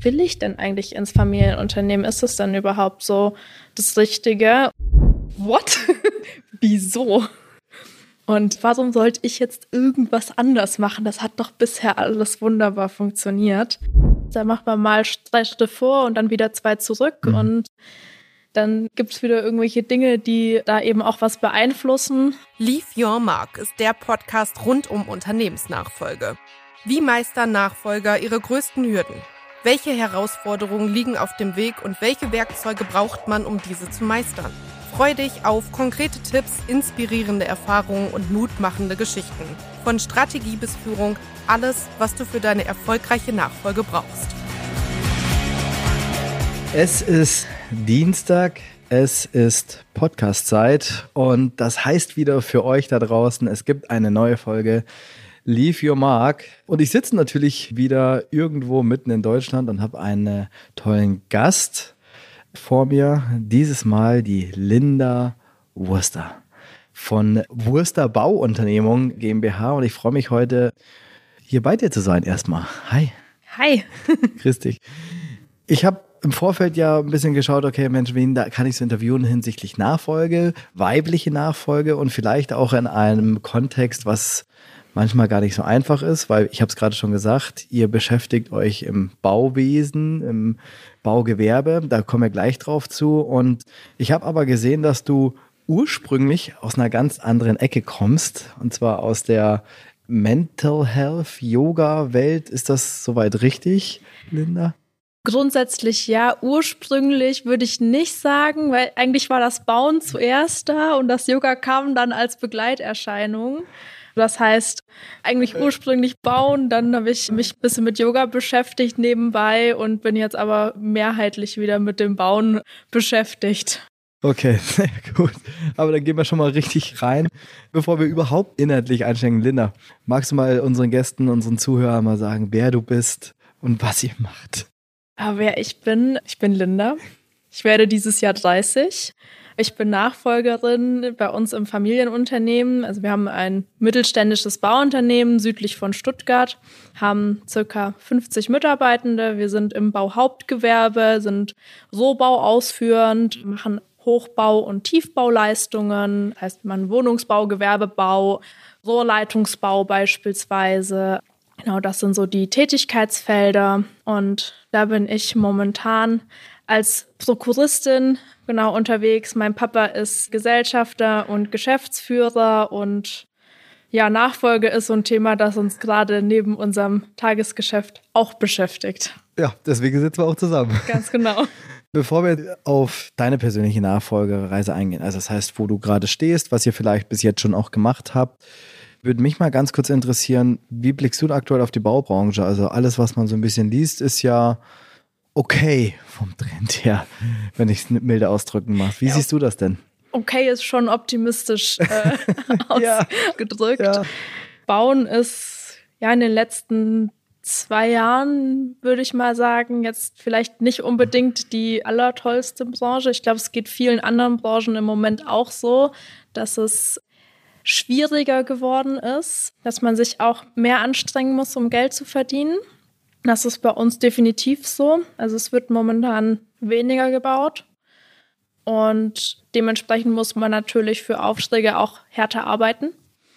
will ich denn eigentlich ins Familienunternehmen? Ist das dann überhaupt so das Richtige? What? Wieso? Und warum sollte ich jetzt irgendwas anders machen? Das hat doch bisher alles wunderbar funktioniert. Da macht man mal 3 Schritte vor und dann wieder 2 zurück. Und dann gibt es wieder irgendwelche Dinge, die da eben auch was beeinflussen. Leave Your Mark ist der Podcast rund um Unternehmensnachfolge. Wie meistern Nachfolger ihre größten Hürden? Welche Herausforderungen liegen auf dem Weg und welche Werkzeuge braucht man, um diese zu meistern? Freu dich auf konkrete Tipps, inspirierende Erfahrungen und mutmachende Geschichten. Von Strategie bis Führung, alles, was du für deine erfolgreiche Nachfolge brauchst. Es ist Dienstag, es ist Podcast-Zeit und das heißt wieder für euch da draußen, es gibt eine neue Folge Leave Your Mark. Und ich sitze natürlich wieder irgendwo mitten in Deutschland und habe einen tollen Gast vor mir. Dieses Mal die Linda Wurster von Wurster Bauunternehmung GmbH. Und ich freue mich heute, hier bei dir zu sein erstmal. Hi. Hi. Grüß dich. Ich habe im Vorfeld ja ein bisschen geschaut, okay, Mensch, wen da kann ich so interviewen hinsichtlich Nachfolge, weibliche Nachfolge und vielleicht auch in einem Kontext, was manchmal gar nicht so einfach ist, weil ich habe es gerade schon gesagt, ihr beschäftigt euch im Bauwesen, im Baugewerbe, da kommen wir gleich drauf zu. Und ich habe aber gesehen, dass du ursprünglich aus einer ganz anderen Ecke kommst, und zwar aus der Mental Health Yoga Welt. Ist das soweit richtig, Linda? Grundsätzlich ja, ursprünglich würde ich nicht sagen, weil eigentlich war das Bauen zuerst da und das Yoga kam dann als Begleiterscheinung. Das heißt, eigentlich ursprünglich bauen, dann habe ich mich ein bisschen mit Yoga beschäftigt nebenbei und bin jetzt aber mehrheitlich wieder mit dem Bauen beschäftigt. Okay, sehr gut. Aber dann gehen wir schon mal richtig rein. Bevor wir überhaupt inhaltlich einsteigen, Linda, magst du mal unseren Gästen, unseren Zuhörern mal sagen, wer du bist und was ihr macht? Aber wer ich bin Linda. Ich werde dieses Jahr 30. Ich bin Nachfolgerin bei uns im Familienunternehmen. Also wir haben ein mittelständisches Bauunternehmen südlich von Stuttgart, haben circa 50 Mitarbeitende. Wir sind im Bauhauptgewerbe, sind Rohbau ausführend, machen Hochbau- und Tiefbauleistungen. Das heißt, wir machen Wohnungsbau, Gewerbebau, Rohrleitungsbau beispielsweise. Genau, das sind so die Tätigkeitsfelder. Und da bin ich momentan als Prokuristin unterwegs. Mein Papa ist Gesellschafter und Geschäftsführer und ja, Nachfolge ist so ein Thema, das uns gerade neben unserem Tagesgeschäft auch beschäftigt. Ja, deswegen sitzen wir auch zusammen. Ganz genau. Bevor wir auf deine persönliche Nachfolgereise eingehen, also das heißt, wo du gerade stehst, was ihr vielleicht bis jetzt schon auch gemacht habt, würde mich mal ganz kurz interessieren, wie blickst du aktuell auf die Baubranche? Also alles, was man so ein bisschen liest, ist ja okay vom Trend her, wenn ich es milde ausdrücken mag. Wie siehst du das denn? Okay ist schon optimistisch ausgedrückt. Ja. Bauen ist ja in den letzten 2 Jahren, würde ich mal sagen, jetzt vielleicht nicht unbedingt die allertollste Branche. Ich glaube, es geht vielen anderen Branchen im Moment auch so, dass es schwieriger geworden ist, dass man sich auch mehr anstrengen muss, um Geld zu verdienen. Das ist bei uns definitiv so. Also es wird momentan weniger gebaut und dementsprechend muss man natürlich für Aufträge auch härter arbeiten.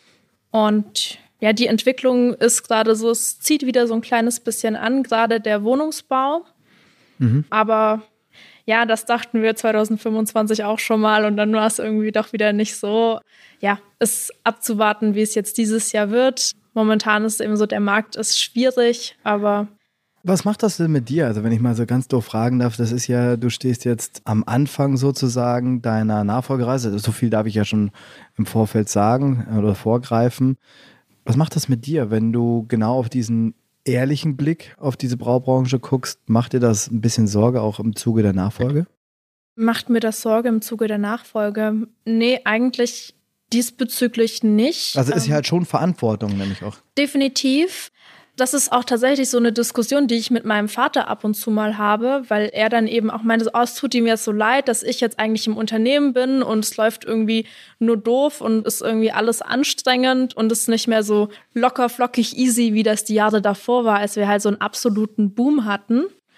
Und ja, die Entwicklung ist gerade so, es zieht wieder so ein kleines bisschen an, gerade der Wohnungsbau. Aber ja, das dachten wir 2025 auch schon mal und dann war es irgendwie doch wieder nicht so. Ja, ist abzuwarten, wie es jetzt dieses Jahr wird. Momentan ist es eben so, der Markt ist schwierig, aber... Was macht das denn mit dir? Also wenn ich mal so ganz doof fragen darf, das ist ja, du stehst jetzt am Anfang sozusagen deiner Nachfolgereise. So viel darf ich ja schon im Vorfeld sagen oder vorgreifen. Was macht das mit dir, wenn du genau auf diesen ehrlichen Blick auf diese Baubranche guckst? Macht dir das ein bisschen Sorge auch im Zuge der Nachfolge? Macht mir das Sorge im Zuge der Nachfolge? Nee, eigentlich diesbezüglich nicht. Also ist ja halt schon Verantwortung nämlich auch. Definitiv. Das ist auch tatsächlich so eine Diskussion, die ich mit meinem Vater ab und zu mal habe, weil er dann eben auch meinte, es tut ihm jetzt so leid, dass ich jetzt eigentlich im Unternehmen bin und es läuft irgendwie nur doof und ist irgendwie alles anstrengend und ist nicht mehr so locker, flockig, easy, wie das die Jahre davor war, als wir halt so einen absoluten Boom hatten.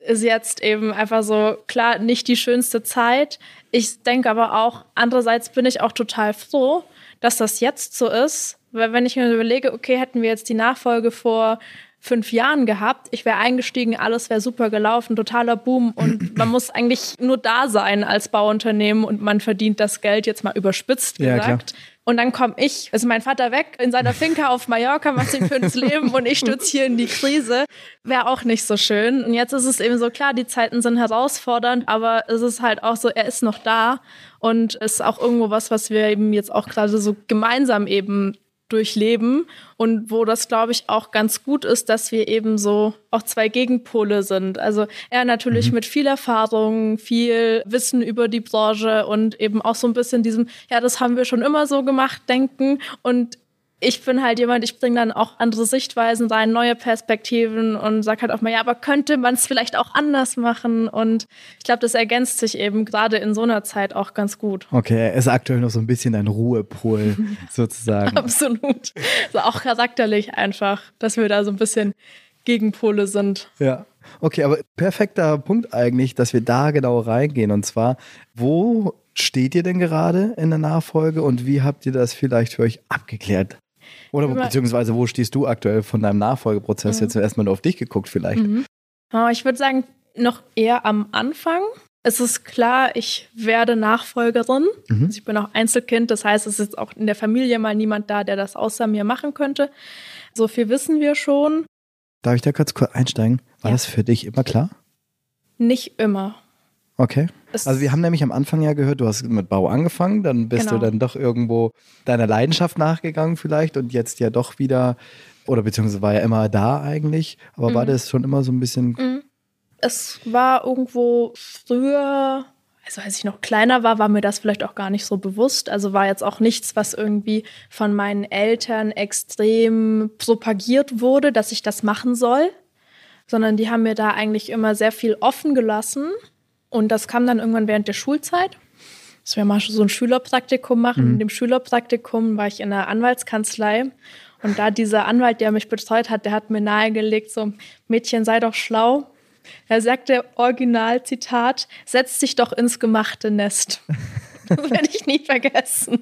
ist jetzt eben einfach so, klar, nicht die schönste Zeit. Ich denke aber auch, andererseits bin ich auch total froh, dass das jetzt so ist. Weil wenn ich mir überlege, okay, hätten wir jetzt die Nachfolge vor 5 Jahren gehabt, ich wäre eingestiegen, alles wäre super gelaufen, totaler Boom und man muss eigentlich nur da sein als Bauunternehmen und man verdient das Geld, jetzt mal überspitzt gesagt. Ja, und dann komme ich, also mein Vater weg in seiner Finca auf Mallorca, macht sich für das Leben und ich stürze hier in die Krise. Wäre auch nicht so schön. Und jetzt ist es eben so, klar, die Zeiten sind herausfordernd, aber es ist halt auch so, er ist noch da und ist auch irgendwo was wir eben jetzt auch gerade so gemeinsam eben durchleben und wo das, glaube ich, auch ganz gut ist, dass wir eben so auch 2 Gegenpole sind. Also er natürlich mit viel Erfahrung, viel Wissen über die Branche und eben auch so ein bisschen diesem, ja, das haben wir schon immer so gemacht, denken. Und ich bin halt jemand, ich bringe dann auch andere Sichtweisen rein, neue Perspektiven und sage halt auch mal, ja, aber könnte man es vielleicht auch anders machen? Und ich glaube, das ergänzt sich eben gerade in so einer Zeit auch ganz gut. Okay, er ist aktuell noch so ein bisschen ein Ruhepol sozusagen. Absolut. Also auch charakterlich einfach, dass wir da so ein bisschen Gegenpole sind. Ja. Okay, aber perfekter Punkt eigentlich, dass wir da genau reingehen. Und zwar, wo steht ihr denn gerade in der Nachfolge und wie habt ihr das vielleicht für euch abgeklärt? Oder beziehungsweise, wo stehst du aktuell von deinem Nachfolgeprozess? Jetzt erstmal nur auf dich geguckt vielleicht. Ich würde sagen, noch eher am Anfang. Es ist klar, ich werde Nachfolgerin. Also ich bin auch Einzelkind, das heißt, es ist jetzt auch in der Familie mal niemand da, der das außer mir machen könnte. So viel wissen wir schon. Darf ich da kurz einsteigen? War das für dich immer klar? Nicht immer. Okay. Also wir haben nämlich am Anfang ja gehört, du hast mit Bau angefangen, dann bist du dann doch irgendwo deiner Leidenschaft nachgegangen vielleicht und jetzt ja doch wieder, oder beziehungsweise war ja immer da eigentlich, aber war das schon immer so ein bisschen... Es war irgendwo früher, also als ich noch kleiner war mir das vielleicht auch gar nicht so bewusst, also war jetzt auch nichts, was irgendwie von meinen Eltern extrem propagiert wurde, dass ich das machen soll, sondern die haben mir da eigentlich immer sehr viel offen gelassen. Und das kam dann irgendwann während der Schulzeit, dass wir mal so ein Schülerpraktikum machen. In dem Schülerpraktikum war ich in einer Anwaltskanzlei. Und da dieser Anwalt, der mich betreut hat, der hat mir nahegelegt, so, Mädchen, sei doch schlau. Er sagte original, Zitat, setz dich doch ins gemachte Nest. Das werde ich nie vergessen.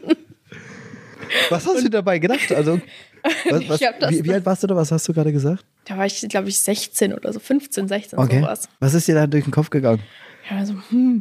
Was hast du dabei gedacht? Also, wie alt warst du da? Was hast du gerade gesagt? Da war ich, glaube ich, 16 oder so, 15, 16, sowas. Was ist dir da durch den Kopf gegangen? Ja, also,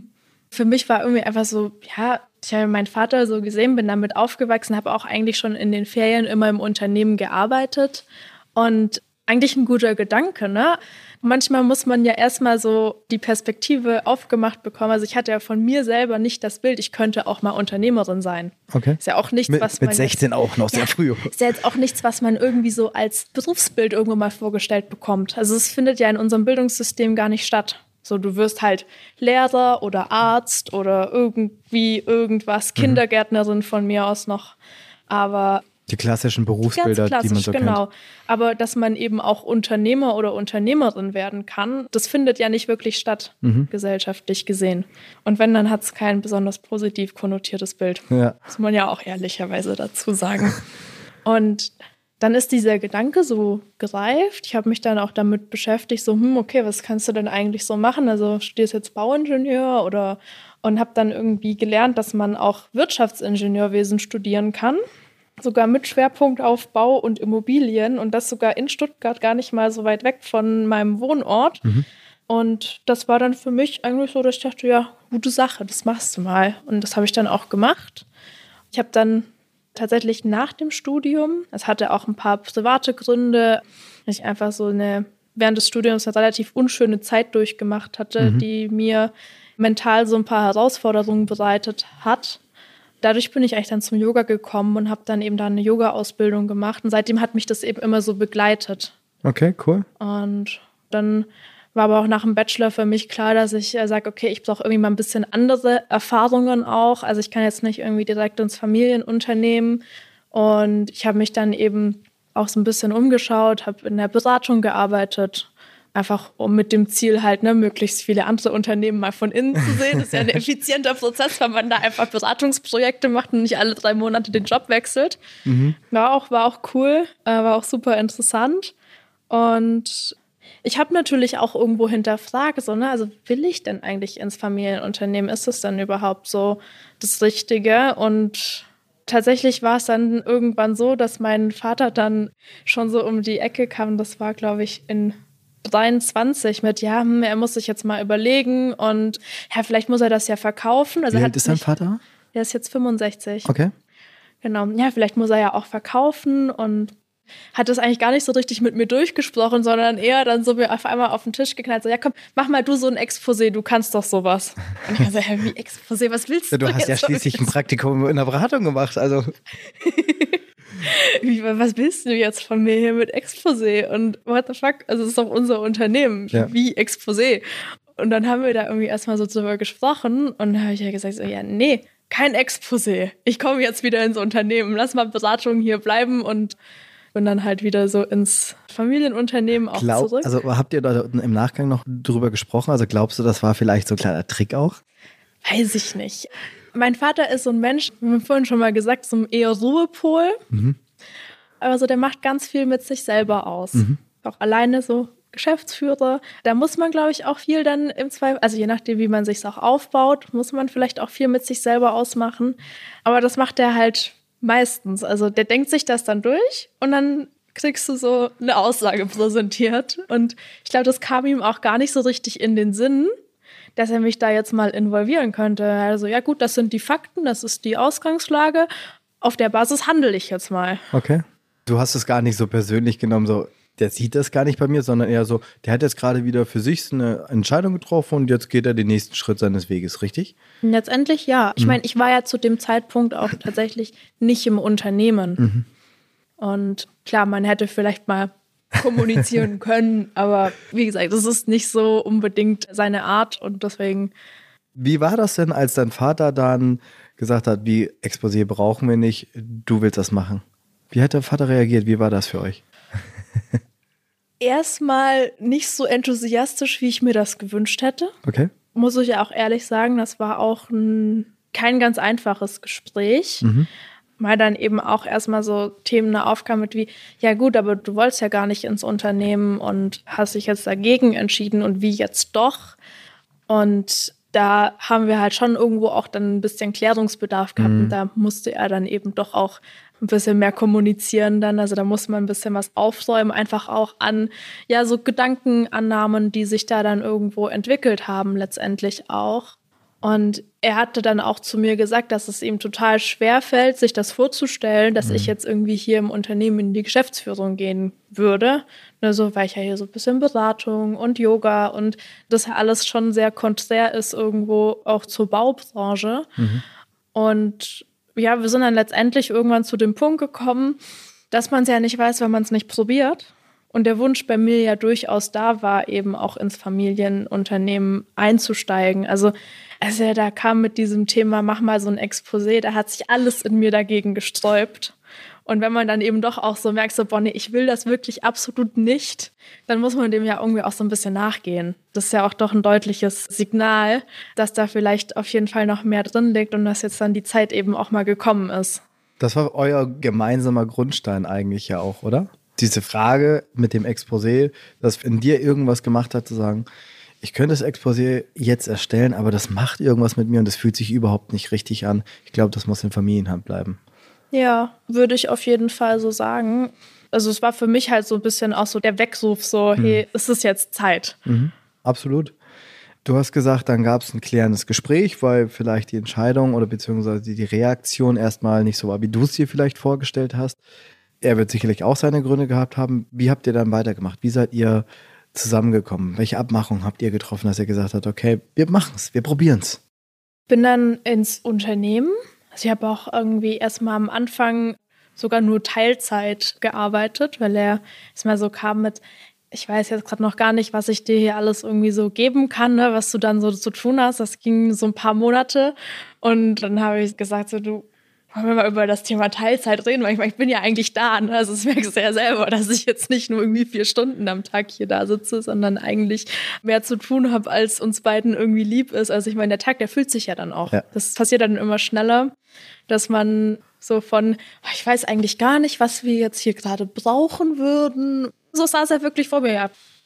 Für mich war irgendwie einfach so, ja, ich habe meinen Vater so gesehen, bin damit aufgewachsen, habe auch eigentlich schon in den Ferien immer im Unternehmen gearbeitet und eigentlich ein guter Gedanke, ne? Manchmal muss man ja erstmal so die Perspektive aufgemacht bekommen. Also ich hatte ja von mir selber nicht das Bild, ich könnte auch mal Unternehmerin sein. Okay. Ist ja auch nichts, was man... Mit 16 auch noch, sehr früh. Ist ja jetzt auch nichts, was man irgendwie so als Berufsbild irgendwo mal vorgestellt bekommt. Also es findet ja in unserem Bildungssystem gar nicht statt. So, du wirst halt Lehrer oder Arzt oder irgendwie irgendwas, Kindergärtnerin von mir aus noch. Aber... Die klassischen Berufsbilder, die man so kennt. Genau. Aber dass man eben auch Unternehmer oder Unternehmerin werden kann, das findet ja nicht wirklich statt, gesellschaftlich gesehen. Und wenn, dann hat es kein besonders positiv konnotiertes Bild. Ja. Muss man ja auch ehrlicherweise dazu sagen. Und dann ist dieser Gedanke so gereift. Ich habe mich dann auch damit beschäftigt, so, okay, was kannst du denn eigentlich so machen? Also studierst jetzt Bauingenieur und habe dann irgendwie gelernt, dass man auch Wirtschaftsingenieurwesen studieren kann. Sogar mit Schwerpunkt auf Bau und Immobilien und das sogar in Stuttgart, gar nicht mal so weit weg von meinem Wohnort. Und das war dann für mich eigentlich so, dass ich dachte, ja, gute Sache, das machst du mal. Und das habe ich dann auch gemacht. Ich habe dann tatsächlich nach dem Studium, es hatte auch ein paar private Gründe, dass ich einfach so während des Studiums eine relativ unschöne Zeit durchgemacht hatte, die mir mental so ein paar Herausforderungen bereitet hat. Dadurch bin ich eigentlich dann zum Yoga gekommen und habe dann eben da eine Yoga-Ausbildung gemacht. Und seitdem hat mich das eben immer so begleitet. Okay, cool. Und dann war aber auch nach dem Bachelor für mich klar, dass ich sage, okay, ich brauche irgendwie mal ein bisschen andere Erfahrungen auch. Also ich kann jetzt nicht irgendwie direkt ins Familienunternehmen. Und ich habe mich dann eben auch so ein bisschen umgeschaut, habe in der Beratung gearbeitet. Einfach um mit dem Ziel halt, möglichst viele andere Unternehmen mal von innen zu sehen. Das ist ja ein effizienter Prozess, weil man da einfach Beratungsprojekte macht und nicht alle 3 Monate den Job wechselt. War auch cool, war auch super interessant. Und Ich habe natürlich auch irgendwo hinterfragt, so, ne, also will ich denn eigentlich ins Familienunternehmen? Ist es dann überhaupt so das Richtige? Und tatsächlich war es dann irgendwann so, dass mein Vater dann schon so um die Ecke kam. Das war, glaube ich, in 23 mit, ja, er muss sich jetzt mal überlegen und ja, vielleicht muss er das ja verkaufen. Also Wie alt ist dein Vater? Der ist jetzt 65. Okay. Genau, ja, vielleicht muss er ja auch verkaufen und hat das eigentlich gar nicht so richtig mit mir durchgesprochen, sondern eher dann so mir auf einmal auf den Tisch geknallt, so, ja komm, mach mal du so ein Exposé, du kannst doch sowas. Und ich so, ja, wie Exposé, was willst du? Du hast ja schließlich ein Praktikum in der Beratung gemacht, also. Was willst du jetzt von mir hier mit Exposé? Und what the fuck, also es ist doch unser Unternehmen, ja. Wie Exposé? Und dann haben wir da irgendwie erstmal so drüber gesprochen und dann habe ich ja gesagt, so, ja, nee, kein Exposé. Ich komme jetzt wieder ins Unternehmen, lass mal Beratung hier bleiben und bin dann halt wieder so ins Familienunternehmen auch zurück. Also habt ihr da im Nachgang noch drüber gesprochen? Also glaubst du, das war vielleicht so ein kleiner Trick auch? Weiß ich nicht. Mein Vater ist so ein Mensch, wir haben vorhin schon mal gesagt, so ein eher Ruhepol. Aber so, der macht ganz viel mit sich selber aus. Auch alleine so Geschäftsführer. Da muss man, glaube ich, auch viel dann im Zweifel, also je nachdem, wie man sich auch aufbaut, muss man vielleicht auch viel mit sich selber ausmachen. Aber das macht er halt meistens. Also der denkt sich das dann durch und dann kriegst du so eine Aussage präsentiert. Und ich glaube, das kam ihm auch gar nicht so richtig in den Sinn, dass er mich da jetzt mal involvieren könnte. Also ja gut, das sind die Fakten, das ist die Ausgangslage. Auf der Basis handle ich jetzt mal. Okay. Du hast es gar nicht so persönlich genommen, so der sieht das gar nicht bei mir, sondern eher so, der hat jetzt gerade wieder für sich eine Entscheidung getroffen und jetzt geht er den nächsten Schritt seines Weges, richtig? Letztendlich ja. Ich meine, ich war ja zu dem Zeitpunkt auch tatsächlich nicht im Unternehmen. Und klar, man hätte vielleicht mal kommunizieren können, aber wie gesagt, das ist nicht so unbedingt seine Art und deswegen. Wie war das denn, als dein Vater dann gesagt hat, wie Exposé brauchen wir nicht, du willst das machen? Wie hat der Vater reagiert? Wie war das für euch? Erstmal nicht so enthusiastisch, wie ich mir das gewünscht hätte. Okay. Muss ich ja auch ehrlich sagen, das war auch kein ganz einfaches Gespräch. Weil dann eben auch erstmal so Themen aufkamen mit wie, ja gut, aber du wolltest ja gar nicht ins Unternehmen und hast dich jetzt dagegen entschieden und wie jetzt doch? Und da haben wir halt schon irgendwo auch dann ein bisschen Klärungsbedarf gehabt und da musste er dann eben doch auch ein bisschen mehr kommunizieren dann. Also da muss man ein bisschen was aufräumen, einfach auch an, ja, so Gedankenannahmen, die sich da dann irgendwo entwickelt haben, letztendlich auch. Und er hatte dann auch zu mir gesagt, dass es ihm total schwer fällt, sich das vorzustellen, dass ich jetzt irgendwie hier im Unternehmen in die Geschäftsführung gehen würde. Also, weil ich ja hier so ein bisschen Beratung und Yoga und das ja alles schon sehr konträr ist irgendwo auch zur Baubranche. Und ja, wir sind dann letztendlich irgendwann zu dem Punkt gekommen, dass man es ja nicht weiß, wenn man es nicht probiert. Und der Wunsch bei mir ja durchaus da war, eben auch ins Familienunternehmen einzusteigen. Also als er da kam mit diesem Thema, mach mal so ein Exposé, da hat sich alles in mir dagegen gesträubt. Und wenn man dann eben doch auch so merkt, so, Bonnie, ich will das wirklich absolut nicht, dann muss man dem ja irgendwie auch so ein bisschen nachgehen. Das ist ja auch doch ein deutliches Signal, dass da vielleicht auf jeden Fall noch mehr drin liegt und dass jetzt dann die Zeit eben auch mal gekommen ist. Das war euer gemeinsamer Grundstein eigentlich ja auch, oder? Diese Frage mit dem Exposé, dass in dir irgendwas gemacht hat, zu sagen, ich könnte das Exposé jetzt erstellen, aber das macht irgendwas mit mir und das fühlt sich überhaupt nicht richtig an. Ich glaube, das muss in Familienhand bleiben. Ja, würde ich auf jeden Fall so sagen. Also es war für mich halt so ein bisschen auch so der Weckruf, so, hey, es ist jetzt Zeit. Absolut. Du hast gesagt, dann gab es ein klärendes Gespräch, weil vielleicht die Entscheidung oder beziehungsweise die Reaktion erstmal nicht so war, wie du es dir vielleicht vorgestellt hast. Er wird sicherlich auch seine Gründe gehabt haben. Wie habt ihr dann weitergemacht? Wie seid ihr zusammengekommen? Welche Abmachung habt ihr getroffen, dass er gesagt hat, okay, wir machen es, wir probieren es? Bin dann ins Unternehmen. Also ich habe auch irgendwie erstmal am Anfang sogar nur Teilzeit gearbeitet, weil er erstmal so kam mit, ich weiß jetzt gerade noch gar nicht, was ich dir hier alles irgendwie so geben kann, ne, was du dann so zu tun hast. Das ging so ein paar Monate und dann habe ich gesagt, so du, wollen wir mal über das Thema Teilzeit reden, weil ich bin ja eigentlich da. Ne? Also das merkst du ja selber, dass ich jetzt nicht nur irgendwie 4 Stunden am Tag hier da sitze, sondern eigentlich mehr zu tun habe, als uns beiden irgendwie lieb ist. Also ich meine, der Tag, der füllt sich ja dann auch. Ja. Das passiert dann immer schneller, dass man so von, ich weiß eigentlich gar nicht, was wir jetzt hier gerade brauchen würden. So saß er wirklich vor mir. Ja,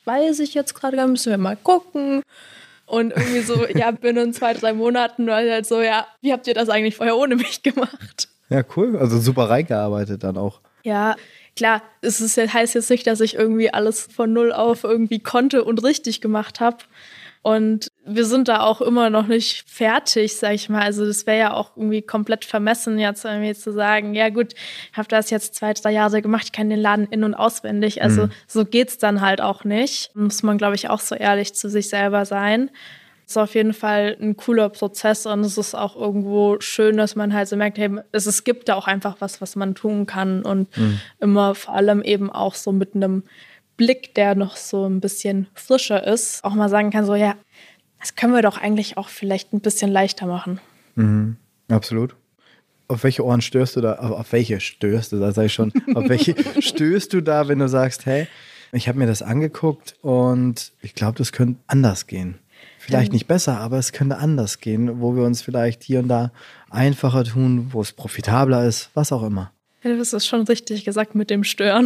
weiß ich jetzt gerade gar nicht, müssen wir mal gucken. Und irgendwie so, ja, binnen 2-3 Monaten war halt so, ja, wie habt ihr das eigentlich vorher ohne mich gemacht? Ja, cool. Also super reingearbeitet dann auch. Ja, klar, heißt jetzt nicht, dass ich irgendwie alles von null auf irgendwie konnte und richtig gemacht habe. Und wir sind da auch immer noch nicht fertig, sag ich mal. Also das wäre ja auch irgendwie komplett vermessen, jetzt irgendwie zu sagen, ja gut, ich habe das jetzt 2-3 Jahre gemacht, ich kenne den Laden in- und auswendig. Also so geht's dann halt auch nicht. Muss man, glaube ich, auch so ehrlich zu sich selber sein. Ist auf jeden Fall ein cooler Prozess und es ist auch irgendwo schön, dass man halt so merkt, hey, es gibt da auch einfach was man tun kann und immer vor allem eben auch so mit einem Blick, der noch so ein bisschen frischer ist, auch mal sagen kann, so ja, das können wir doch eigentlich auch vielleicht ein bisschen leichter machen. Mhm. Absolut. Auf welche Ohren stößt du da? Auf welche stößt du da, sag ich schon. Auf welche stößt du da, wenn du sagst, hey, ich habe mir das angeguckt und ich glaube, das könnte anders gehen. Vielleicht nicht besser, aber es könnte anders gehen, wo wir uns vielleicht hier und da einfacher tun, wo es profitabler ist, was auch immer. Ja, das ist schon richtig gesagt mit dem Stören.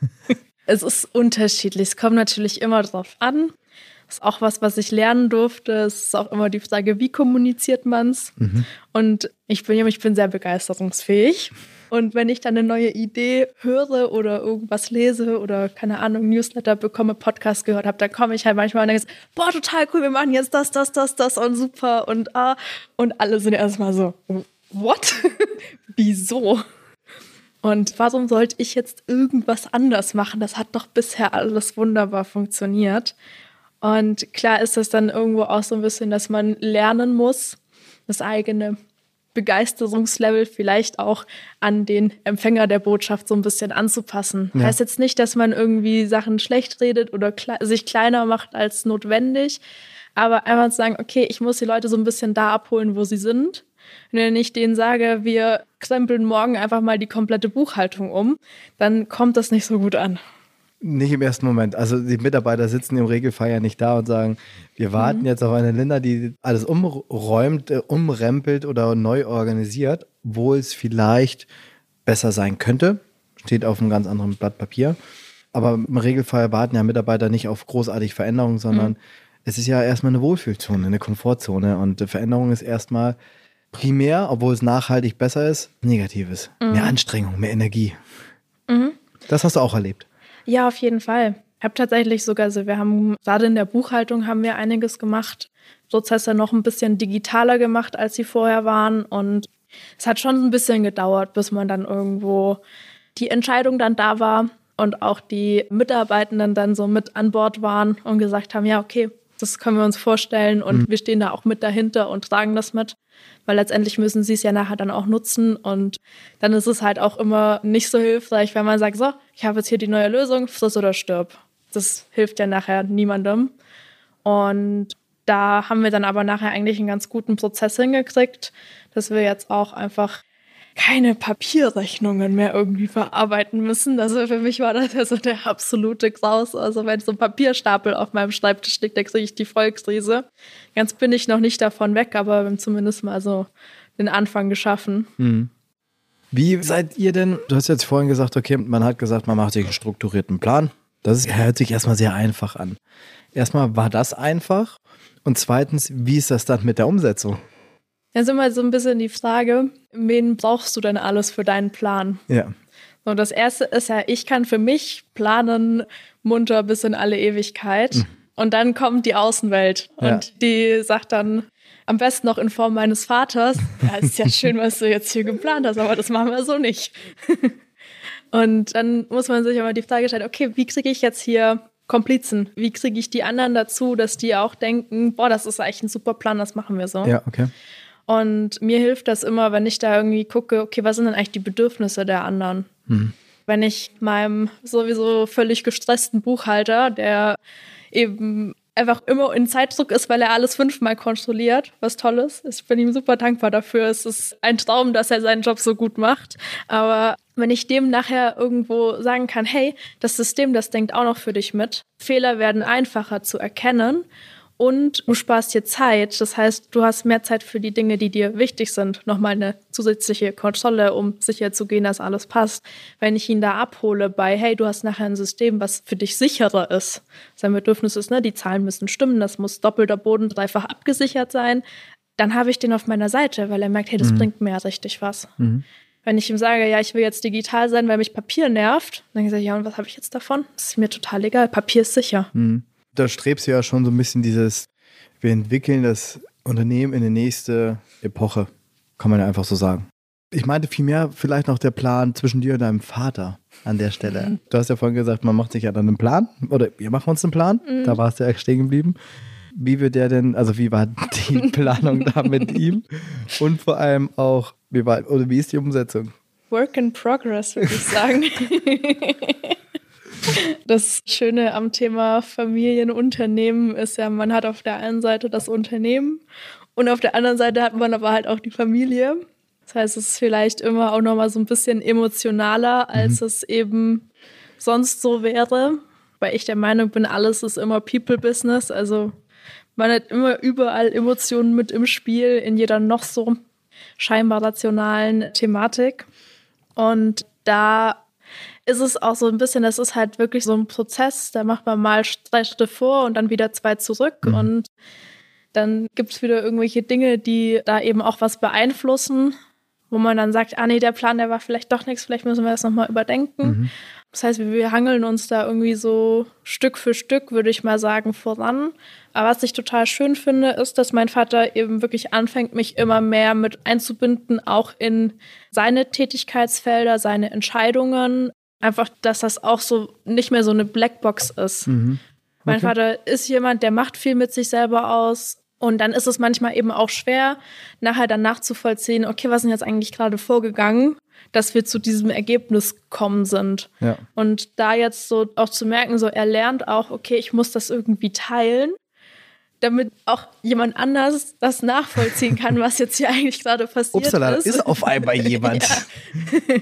Es ist unterschiedlich. Es kommt natürlich immer drauf an. Das ist auch was ich lernen durfte. Es ist auch immer die Frage, wie kommuniziert man es? Und ich bin sehr begeisterungsfähig. Und wenn ich dann eine neue Idee höre oder irgendwas lese oder, keine Ahnung, Newsletter bekomme, Podcast gehört habe, dann komme ich halt manchmal und denke, boah, total cool, wir machen jetzt das und super und und alle sind erstmal so, what? Wieso? Und warum sollte ich jetzt irgendwas anders machen? Das hat doch bisher alles wunderbar funktioniert. Und klar ist es dann irgendwo auch so ein bisschen, dass man lernen muss, das eigene Begeisterungslevel vielleicht auch an den Empfänger der Botschaft so ein bisschen anzupassen. Ja. Heißt jetzt nicht, dass man irgendwie Sachen schlecht redet oder sich kleiner macht als notwendig, aber einfach zu sagen, okay, ich muss die Leute so ein bisschen da abholen, wo sie sind. Wenn ich denen sage, wir krempeln morgen einfach mal die komplette Buchhaltung um, dann kommt das nicht so gut an. Nicht im ersten Moment. Also die Mitarbeiter sitzen im Regelfall ja nicht da und sagen, wir warten jetzt auf eine Linda, die alles umräumt, umrempelt oder neu organisiert, wo es vielleicht besser sein könnte. Steht auf einem ganz anderen Blatt Papier. Aber im Regelfall warten ja Mitarbeiter nicht auf großartige Veränderungen, sondern es ist ja erstmal eine Wohlfühlzone, eine Komfortzone. Und Veränderung ist erstmal primär, obwohl es nachhaltig besser ist, Negatives. Mehr Anstrengung, mehr Energie. Das hast du auch erlebt. Ja, auf jeden Fall. Ich habe tatsächlich sogar, also wir haben gerade in der Buchhaltung haben wir einiges gemacht, Prozesse noch ein bisschen digitaler gemacht, als sie vorher waren. Und es hat schon ein bisschen gedauert, bis man dann irgendwo die Entscheidung dann da war und auch die Mitarbeitenden dann so mit an Bord waren und gesagt haben, ja, okay, das können wir uns vorstellen und wir stehen da auch mit dahinter und tragen das mit. Weil letztendlich müssen sie es ja nachher dann auch nutzen und dann ist es halt auch immer nicht so hilfreich, wenn man sagt, so, ich habe jetzt hier die neue Lösung, friss oder stirb. Das hilft ja nachher niemandem. Und da haben wir dann aber nachher eigentlich einen ganz guten Prozess hingekriegt, dass wir jetzt auch einfach keine Papierrechnungen mehr irgendwie verarbeiten müssen. Also für mich war das ja so der absolute Graus. Also wenn so ein Papierstapel auf meinem Schreibtisch liegt, da kriege ich die Vollkrise. Ganz bin ich noch nicht davon weg, aber wir haben zumindest mal so den Anfang geschaffen. Wie seid ihr denn, du hast jetzt vorhin gesagt, okay, man hat gesagt, man macht sich einen strukturierten Plan. Hört sich erstmal sehr einfach an. Erstmal, war das einfach? Und zweitens, wie ist das dann mit der Umsetzung? Dann ist immer so ein bisschen die Frage, wen brauchst du denn alles für deinen Plan? Ja. So, das Erste ist ja, ich kann für mich planen, munter bis in alle Ewigkeit. Und dann kommt die Außenwelt und die sagt dann, am besten noch in Form meines Vaters, ja, ist ja schön, was du jetzt hier geplant hast, aber das machen wir so nicht. Und dann muss man sich aber die Frage stellen, okay, wie kriege ich jetzt hier Komplizen? Wie kriege ich die anderen dazu, dass die auch denken, boah, das ist eigentlich ein super Plan, das machen wir so. Ja, okay. Und mir hilft das immer, wenn ich da irgendwie gucke, okay, was sind denn eigentlich die Bedürfnisse der anderen? Wenn ich meinem sowieso völlig gestressten Buchhalter, der eben einfach immer in Zeitdruck ist, weil er alles 5-mal kontrolliert, was toll ist. Ich bin ihm super dankbar dafür. Es ist ein Traum, dass er seinen Job so gut macht. Aber wenn ich dem nachher irgendwo sagen kann, hey, das System, das denkt auch noch für dich mit. Fehler werden einfacher zu erkennen und du sparst dir Zeit. Das heißt, du hast mehr Zeit für die Dinge, die dir wichtig sind. Nochmal eine zusätzliche Kontrolle, um sicher zu gehen, dass alles passt. Wenn ich ihn da abhole bei, hey, du hast nachher ein System, was für dich sicherer ist. Sein Bedürfnis ist, ne, die Zahlen müssen stimmen, das muss doppelter Boden, dreifach abgesichert sein. Dann habe ich den auf meiner Seite, weil er merkt, hey, das bringt mir ja richtig was. Wenn ich ihm sage, ja, ich will jetzt digital sein, weil mich Papier nervt, dann sage ich, ja, und was habe ich jetzt davon? Das ist mir total egal, Papier ist sicher. Da strebst du ja schon so ein bisschen wir entwickeln das Unternehmen in die nächste Epoche, kann man ja einfach so sagen. Ich meinte vielmehr vielleicht noch der Plan zwischen dir und deinem Vater an der Stelle. Du hast ja vorhin gesagt, man macht sich ja dann einen Plan, oder wir machen uns einen Plan, da warst du ja stehen geblieben. Wie wird der denn, also wie war die Planung da mit ihm? Und vor allem auch, wie ist die Umsetzung? Work in progress, würde ich sagen. Das Schöne am Thema Familienunternehmen ist ja, man hat auf der einen Seite das Unternehmen und auf der anderen Seite hat man aber halt auch die Familie. Das heißt, es ist vielleicht immer auch nochmal so ein bisschen emotionaler, als es eben sonst so wäre. Weil ich der Meinung bin, alles ist immer People-Business. Also man hat immer überall Emotionen mit im Spiel, in jeder noch so scheinbar rationalen Thematik. Und da ist es auch so ein bisschen, das ist halt wirklich so ein Prozess, da macht man mal 3 Schritte vor und dann wieder 2 zurück und dann gibt es wieder irgendwelche Dinge, die da eben auch was beeinflussen, wo man dann sagt, nee, der Plan, der war vielleicht doch nichts, vielleicht müssen wir das nochmal überdenken. Das heißt, wir hangeln uns da irgendwie so Stück für Stück, würde ich mal sagen, voran. Aber was ich total schön finde, ist, dass mein Vater eben wirklich anfängt, mich immer mehr mit einzubinden, auch in seine Tätigkeitsfelder, seine Entscheidungen. Einfach, dass das auch so nicht mehr so eine Blackbox ist. Mein Vater ist jemand, der macht viel mit sich selber aus. Und dann ist es manchmal eben auch schwer, nachher dann nachzuvollziehen, okay, was ist denn jetzt eigentlich gerade vorgegangen, dass wir zu diesem Ergebnis gekommen sind. Ja. Und da jetzt so auch zu merken, so er lernt auch, okay, ich muss das irgendwie teilen, damit auch jemand anders das nachvollziehen kann, was jetzt hier eigentlich gerade passiert Upsala, ist. ist auf einmal jemand. Ja.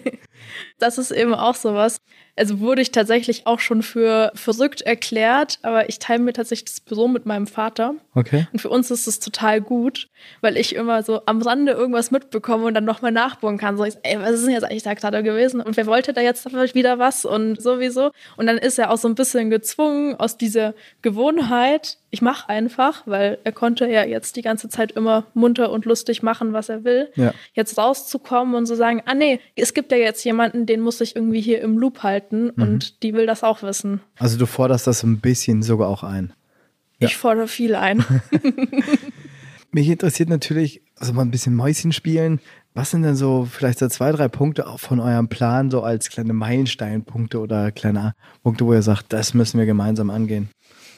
Das ist eben auch sowas. Also wurde ich tatsächlich auch schon für verrückt erklärt, aber ich teile mir tatsächlich das Büro mit meinem Vater. Okay. Und für uns ist es total gut, weil ich immer so am Rande irgendwas mitbekomme und dann nochmal nachbohren kann. So, was ist denn jetzt eigentlich da gerade gewesen? Und wer wollte da jetzt wieder was? Und sowieso. Und dann ist er auch so ein bisschen gezwungen aus dieser Gewohnheit, ich mache einfach, weil er konnte ja jetzt die ganze Zeit immer munter und lustig machen, was er will. Ja. Jetzt rauszukommen und zu sagen, nee, es gibt ja jetzt jemanden, den muss ich irgendwie hier im Loop halten und die will das auch wissen. Also du forderst das ein bisschen sogar auch ein. Ja. Ich fordere viel ein. Mich interessiert natürlich, also mal ein bisschen Mäuschen spielen. Was sind denn so vielleicht so 2, 3 Punkte auch von eurem Plan, so als kleine Meilensteinpunkte oder kleine Punkte, wo ihr sagt, das müssen wir gemeinsam angehen?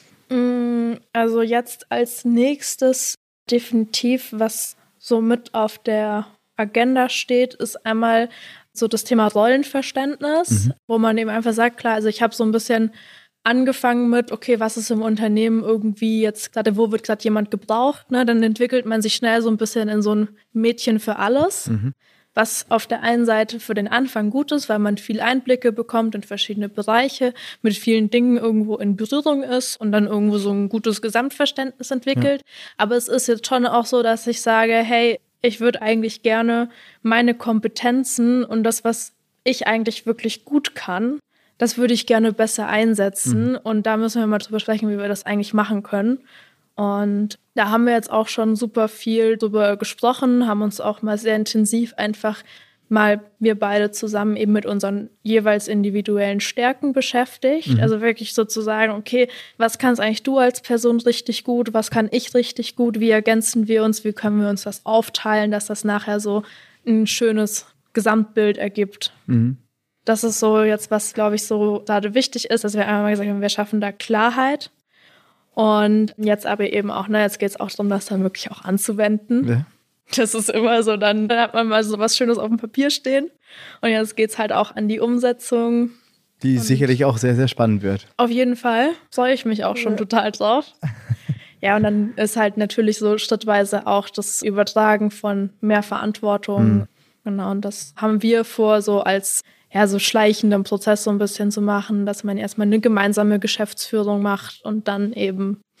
Also jetzt als nächstes definitiv, was so mit auf der Agenda steht, ist einmal so das Thema Rollenverständnis, wo man eben einfach sagt, klar, also ich habe so ein bisschen angefangen mit, okay, was ist im Unternehmen irgendwie jetzt gerade, wo wird gerade jemand gebraucht, ne? Dann entwickelt man sich schnell so ein bisschen in so ein Mädchen für alles, was auf der einen Seite für den Anfang gut ist, weil man viel Einblicke bekommt in verschiedene Bereiche, mit vielen Dingen irgendwo in Berührung ist und dann irgendwo so ein gutes Gesamtverständnis entwickelt. Ja. Aber es ist jetzt schon auch so, dass ich sage, hey, ich würde eigentlich gerne meine Kompetenzen und das, was ich eigentlich wirklich gut kann, das würde ich gerne besser einsetzen. Und da müssen wir mal drüber sprechen, wie wir das eigentlich machen können. Und da haben wir jetzt auch schon super viel drüber gesprochen, haben uns auch mal sehr intensiv einfach mal wir beide zusammen eben mit unseren jeweils individuellen Stärken beschäftigt. Also wirklich sozusagen, okay, was kannst eigentlich du als Person richtig gut, was kann ich richtig gut, wie ergänzen wir uns, wie können wir uns das aufteilen, dass das nachher so ein schönes Gesamtbild ergibt. Das ist so jetzt, was, glaube ich, so gerade wichtig ist, dass wir einmal gesagt haben, wir schaffen da Klarheit. Und jetzt aber eben auch, jetzt geht es auch darum, das dann wirklich auch anzuwenden. Ja. Das ist immer so, dann hat man mal so was Schönes auf dem Papier stehen. Und jetzt geht es halt auch an die Umsetzung. Die sicherlich auch sehr, sehr spannend wird. Auf jeden Fall. Freue ich mich auch schon total drauf. Ja, und dann ist halt natürlich so schrittweise auch das Übertragen von mehr Verantwortung. Genau, und das haben wir vor, so als so schleichenden Prozess so ein bisschen zu machen, dass man erstmal eine gemeinsame Geschäftsführung macht und dann eben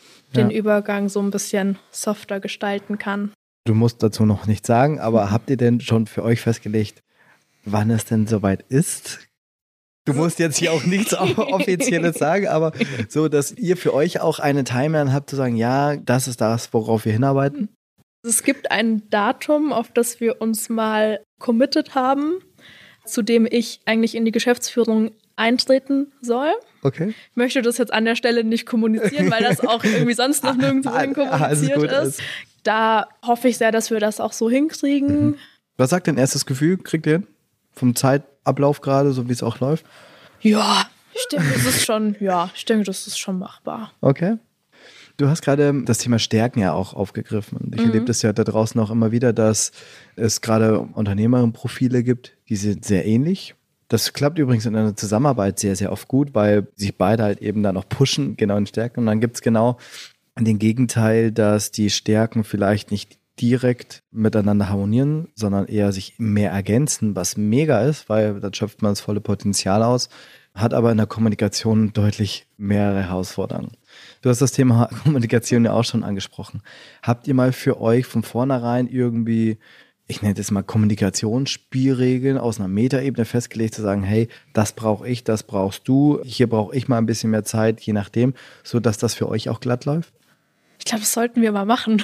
den Übergang so ein bisschen softer gestalten kann. Du musst dazu noch nichts sagen, aber habt ihr denn schon für euch festgelegt, wann es denn soweit ist? Du musst jetzt hier auch nichts Offizielles sagen, aber so, dass ihr für euch auch eine Timeline habt, zu sagen, ja, das ist das, worauf wir hinarbeiten? Es gibt ein Datum, auf das wir uns mal committed haben, zu dem ich eigentlich in die Geschäftsführung eintreten soll. Okay. Ich möchte das jetzt an der Stelle nicht kommunizieren, weil das auch irgendwie sonst noch nirgendwo kommuniziert ist. Da hoffe ich sehr, dass wir das auch so hinkriegen. Was sagt dein erstes Gefühl? Kriegt ihr hin? Vom Zeitablauf gerade, so wie es auch läuft? Ja, ich denke, das ist schon machbar. Okay. Du hast gerade das Thema Stärken ja auch aufgegriffen. Und ich erlebe das ja da draußen auch immer wieder, dass es gerade Unternehmerinnenprofile gibt, die sind sehr ähnlich. Das klappt übrigens in einer Zusammenarbeit sehr, sehr oft gut, weil sich beide halt eben dann auch pushen, genau in Stärken. Und dann gibt es genau den Gegenteil, dass die Stärken vielleicht nicht direkt miteinander harmonieren, sondern eher sich mehr ergänzen, was mega ist, weil dann schöpft man das volle Potenzial aus, hat aber in der Kommunikation deutlich mehrere Herausforderungen. Du hast das Thema Kommunikation ja auch schon angesprochen. Habt ihr mal für euch von vornherein irgendwie, ich nenne das mal Kommunikationsspielregeln aus einer Metaebene festgelegt, zu sagen, hey, das brauche ich, das brauchst du, hier brauche ich mal ein bisschen mehr Zeit, je nachdem, sodass das für euch auch glatt läuft? Ich glaube, das sollten wir mal machen.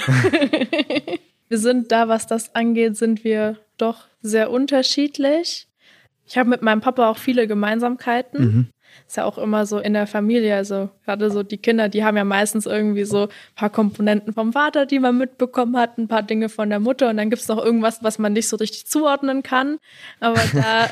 Wir sind da, was das angeht, sind wir doch sehr unterschiedlich. Ich habe mit meinem Papa auch viele Gemeinsamkeiten. Ist ja auch immer so in der Familie, also gerade so die Kinder, die haben ja meistens irgendwie so ein paar Komponenten vom Vater, die man mitbekommen hat, ein paar Dinge von der Mutter und dann gibt es noch irgendwas, was man nicht so richtig zuordnen kann. Aber da,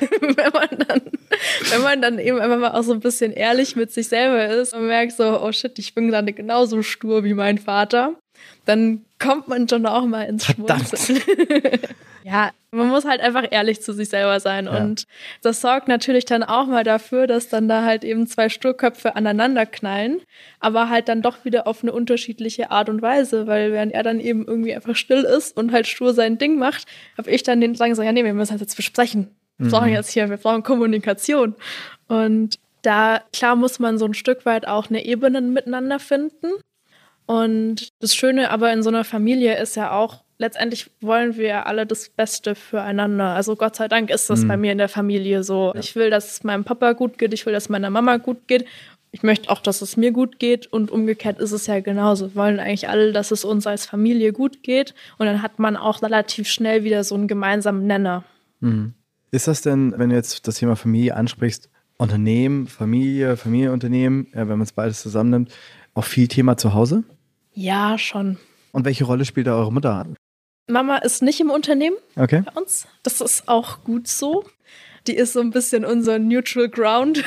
wenn man dann eben einfach mal auch so ein bisschen ehrlich mit sich selber ist und merkt so, oh shit, ich bin gerade genauso stur wie mein Vater, dann kommt man schon auch mal ins Schmunzeln. Ja, man muss halt einfach ehrlich zu sich selber sein. Ja. Und das sorgt natürlich dann auch mal dafür, dass dann da halt eben zwei Sturköpfe aneinander knallen, aber halt dann doch wieder auf eine unterschiedliche Art und Weise, weil während er dann eben irgendwie einfach still ist und halt stur sein Ding macht, habe ich dann den Drang so, ja nee, wir müssen das jetzt besprechen. Wir brauchen Kommunikation. Und da, klar muss man so ein Stück weit auch eine Ebene miteinander finden. Und das Schöne aber in so einer Familie ist ja auch, letztendlich wollen wir alle das Beste füreinander. Also Gott sei Dank ist das bei mir in der Familie so. Ja. Ich will, dass es meinem Papa gut geht, ich will, dass es meiner Mama gut geht. Ich möchte auch, dass es mir gut geht und umgekehrt ist es ja genauso. Wir wollen eigentlich alle, dass es uns als Familie gut geht und dann hat man auch relativ schnell wieder so einen gemeinsamen Nenner. Ist das denn, wenn du jetzt das Thema Familie ansprichst, Unternehmen, Familie, Familienunternehmen, wenn man es beides zusammennimmt, auch viel Thema zu Hause? Ja, schon. Und welche Rolle spielt da eure Mutter? Mama ist nicht im Unternehmen bei uns. Das ist auch gut so. Die ist so ein bisschen unser Neutral Ground.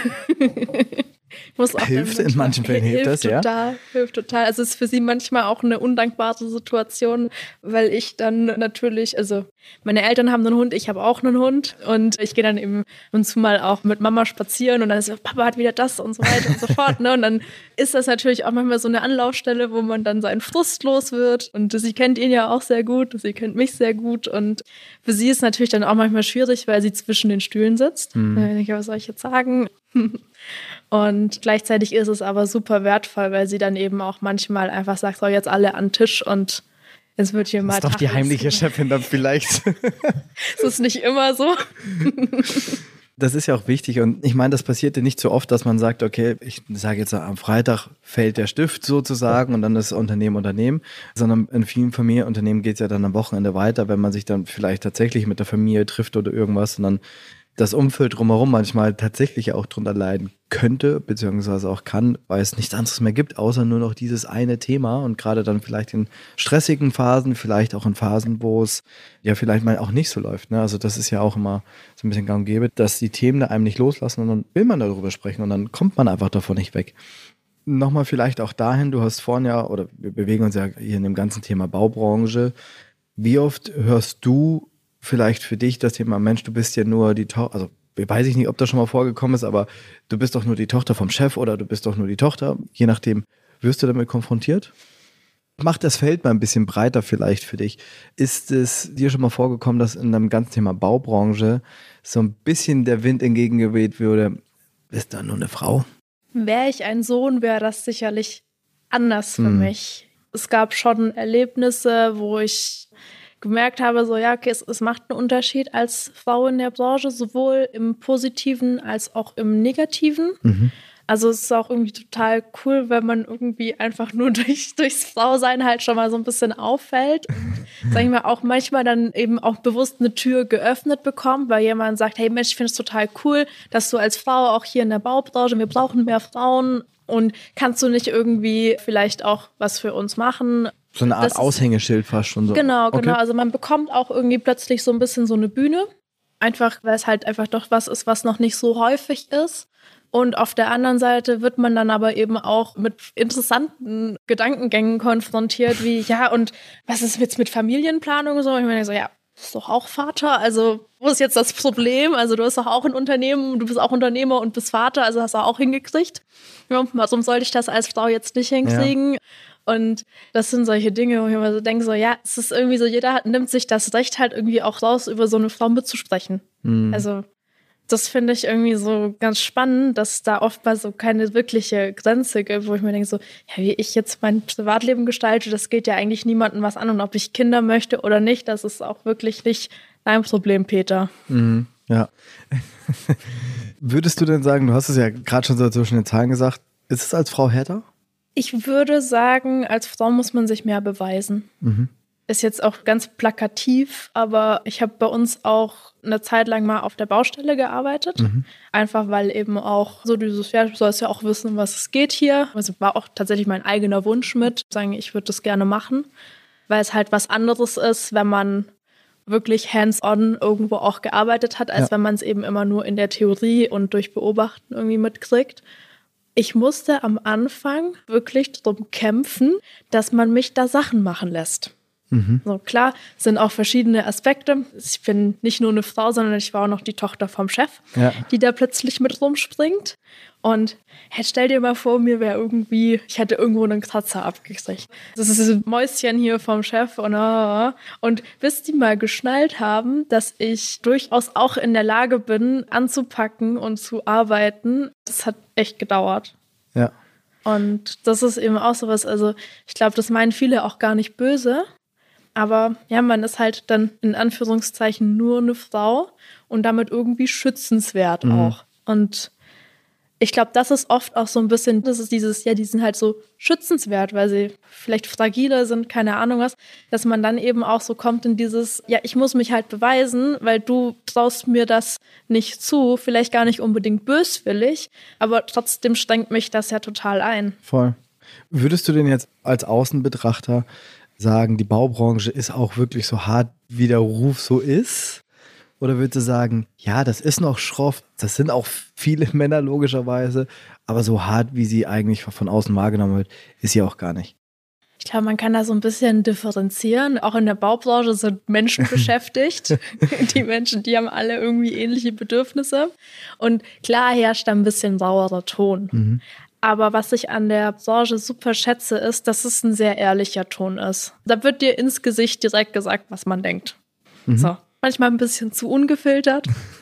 Hilft in manchen Fällen, hilft total. Also es ist für sie manchmal auch eine undankbare Situation, weil ich dann natürlich, also meine Eltern haben einen Hund, ich habe auch einen Hund und ich gehe dann eben ab und zu mal auch mit Mama spazieren und dann ist so, Papa hat wieder das und so weiter und so fort. Ne? Und dann ist das natürlich auch manchmal so eine Anlaufstelle, wo man dann seinen Frust los wird und sie kennt ihn ja auch sehr gut, sie kennt mich sehr gut und für sie ist natürlich dann auch manchmal schwierig, weil sie zwischen den Stühlen sitzt. Ich denke, was soll ich jetzt sagen? Und gleichzeitig ist es aber super wertvoll, weil sie dann eben auch manchmal einfach sagt, so jetzt alle an den Tisch und es wird hier mal. Das ist doch die heimliche Chefin dann vielleicht. Das ist nicht immer so. Das ist ja auch wichtig und ich meine, das passiert ja nicht so oft, dass man sagt, okay, ich sage jetzt am Freitag fällt der Stift sozusagen und dann ist Unternehmen, sondern in vielen Familienunternehmen geht es ja dann am Wochenende weiter, wenn man sich dann vielleicht tatsächlich mit der Familie trifft oder irgendwas und dann das Umfeld drumherum manchmal tatsächlich auch drunter leiden könnte, beziehungsweise auch kann, weil es nichts anderes mehr gibt, außer nur noch dieses eine Thema und gerade dann vielleicht in stressigen Phasen, vielleicht auch in Phasen, wo es ja vielleicht mal auch nicht so läuft. Ne? Also das ist ja auch immer so ein bisschen gang und gäbe, dass die Themen da einem nicht loslassen und dann will man darüber sprechen und dann kommt man einfach davon nicht weg. Nochmal vielleicht auch dahin, du hast vorhin ja, oder wir bewegen uns ja hier in dem ganzen Thema Baubranche, wie oft hörst du vielleicht für dich das Thema, Mensch, du bist ja nur die Tochter, also weiß ich nicht, ob das schon mal vorgekommen ist, aber du bist doch nur die Tochter vom Chef oder du bist doch nur die Tochter, je nachdem, wirst du damit konfrontiert? Mach das Feld mal ein bisschen breiter vielleicht für dich. Ist es dir schon mal vorgekommen, dass in einem ganzen Thema Baubranche so ein bisschen der Wind entgegengeweht würde, bist du nur eine Frau? Wäre ich ein Sohn, wäre das sicherlich anders für mich. Es gab schon Erlebnisse, wo ich gemerkt habe, so ja, okay, es macht einen Unterschied als Frau in der Branche, sowohl im Positiven als auch im Negativen. Also es ist auch irgendwie total cool, wenn man irgendwie einfach nur durchs Frausein halt schon mal so ein bisschen auffällt. Und, sag ich mal, auch manchmal dann eben auch bewusst eine Tür geöffnet bekommt, weil jemand sagt, hey Mensch, ich finde es total cool, dass du als Frau auch hier in der Baubranche, wir brauchen mehr Frauen und kannst du nicht irgendwie vielleicht auch was für uns machen? So eine Art Aushängeschild fast schon so. Genau. Okay. Also man bekommt auch irgendwie plötzlich so ein bisschen so eine Bühne. Einfach, weil es halt einfach doch was ist, was noch nicht so häufig ist. Und auf der anderen Seite wird man dann aber eben auch mit interessanten Gedankengängen konfrontiert, wie, ja, und was ist jetzt mit Familienplanung und so? Und ich meine so, ja, du bist doch auch Vater, also wo ist jetzt das Problem? Also du hast doch auch ein Unternehmen, du bist auch Unternehmer und bist Vater, also hast du auch hingekriegt. Ja, warum sollte ich das als Frau jetzt nicht hinkriegen? Ja. Und das sind solche Dinge, wo ich immer so denke, so ja, es ist irgendwie so, jeder nimmt sich das Recht halt irgendwie auch raus, über so eine Frau mitzusprechen. Also das finde ich irgendwie so ganz spannend, dass da oftmals so keine wirkliche Grenze gibt, wo ich mir denke so, ja, wie ich jetzt mein Privatleben gestalte, das geht ja eigentlich niemandem was an und ob ich Kinder möchte oder nicht, das ist auch wirklich nicht dein Problem, Peter. Ja. Würdest du denn sagen, du hast es ja gerade schon so zwischen den Zahlen gesagt, ist es als Frau härter? Ich würde sagen, als Frau muss man sich mehr beweisen. Ist jetzt auch ganz plakativ, aber ich habe bei uns auch eine Zeit lang mal auf der Baustelle gearbeitet. Einfach weil eben auch so dieses, ja, du sollst ja auch wissen, was es geht hier. Also war auch tatsächlich mein eigener Wunsch mit, sagen, ich würde das gerne machen, weil es halt was anderes ist, wenn man wirklich hands-on irgendwo auch gearbeitet hat, als wenn man es eben immer nur in der Theorie und durch Beobachten irgendwie mitkriegt. Ich musste am Anfang wirklich darum kämpfen, dass man mich da Sachen machen lässt. So, klar, sind auch verschiedene Aspekte. Ich bin nicht nur eine Frau, sondern ich war auch noch die Tochter vom Chef, die da plötzlich mit rumspringt. Und stell dir mal vor, ich hätte irgendwo einen Kratzer abgekriegt. Das ist ein Mäuschen hier vom Chef und bis die mal geschnallt haben, dass ich durchaus auch in der Lage bin, anzupacken und zu arbeiten, das hat echt gedauert. Ja. Und das ist eben auch sowas, also ich glaube, das meinen viele auch gar nicht böse. Aber ja, man ist halt dann in Anführungszeichen nur eine Frau und damit irgendwie schützenswert auch. Und ich glaube, das ist oft auch so ein bisschen, das ist dieses, ja, die sind halt so schützenswert, weil sie vielleicht fragiler sind, keine Ahnung was, dass man dann eben auch so kommt in dieses, ja, ich muss mich halt beweisen, weil du traust mir das nicht zu, vielleicht gar nicht unbedingt böswillig, aber trotzdem schränkt mich das ja total ein. Voll. Würdest du denn jetzt als Außenbetrachter sagen, die Baubranche ist auch wirklich so hart, wie der Ruf so ist? Oder würdest du sagen, ja, das ist noch schroff, das sind auch viele Männer logischerweise, aber so hart, wie sie eigentlich von außen wahrgenommen wird, ist sie auch gar nicht? Ich glaube, man kann da so ein bisschen differenzieren. Auch in der Baubranche sind Menschen beschäftigt. Die Menschen, die haben alle irgendwie ähnliche Bedürfnisse. Und klar herrscht da ein bisschen saurer Ton. Aber was ich an der Branche super schätze, ist, dass es ein sehr ehrlicher Ton ist. Da wird dir ins Gesicht direkt gesagt, was man denkt. So. Manchmal ein bisschen zu ungefiltert.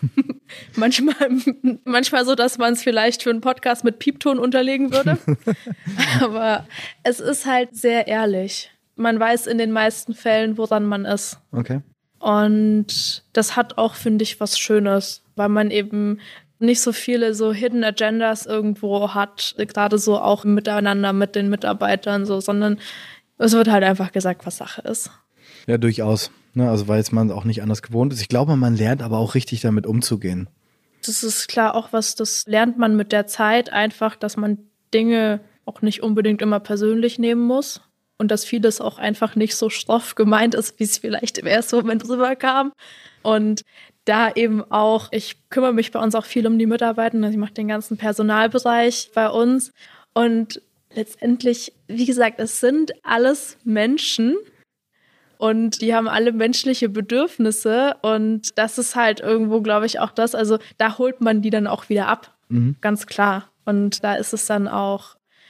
manchmal so, dass man es vielleicht für einen Podcast mit Piepton unterlegen würde. Aber es ist halt sehr ehrlich. Man weiß in den meisten Fällen, woran man ist. Okay. Und das hat auch, finde ich, was Schönes, weil man eben nicht so viele so Hidden Agendas irgendwo hat, gerade so auch miteinander mit den Mitarbeitern, so, sondern es wird halt einfach gesagt, was Sache ist. Ja, durchaus. Ne, also weil man auch nicht anders gewohnt ist. Ich glaube, man lernt aber auch richtig damit umzugehen. Das ist klar auch das lernt man mit der Zeit einfach, dass man Dinge auch nicht unbedingt immer persönlich nehmen muss und dass vieles auch einfach nicht so schroff gemeint ist, wie es vielleicht im ersten Moment rüberkam. Und da eben auch, ich kümmere mich bei uns auch viel um die Mitarbeiter, also ich mache den ganzen Personalbereich bei uns und letztendlich, wie gesagt, es sind alles Menschen und die haben alle menschliche Bedürfnisse und das ist halt irgendwo, glaube ich, auch das, also da holt man die dann auch wieder ab, ganz klar. Und da ist es dann auch